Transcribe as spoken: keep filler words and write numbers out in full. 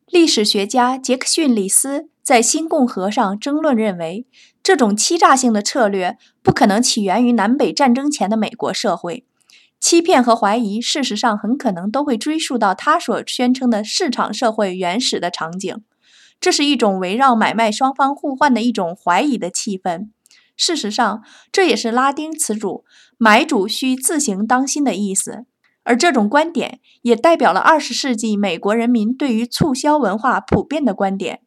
历史学家杰克逊里斯在新共和上争论认为，这种欺诈性的策略不可能起源于南北战争前的美国社会。欺骗和怀疑事实上很可能都会追溯到他所宣称的市场社会原始的场景。这是一种围绕买卖双方互换的一种怀疑的气氛。事实上，这也是拉丁词组买主需自行当心的意思。而这种观点也代表了二十世纪美国人民对于促销文化普遍的观点。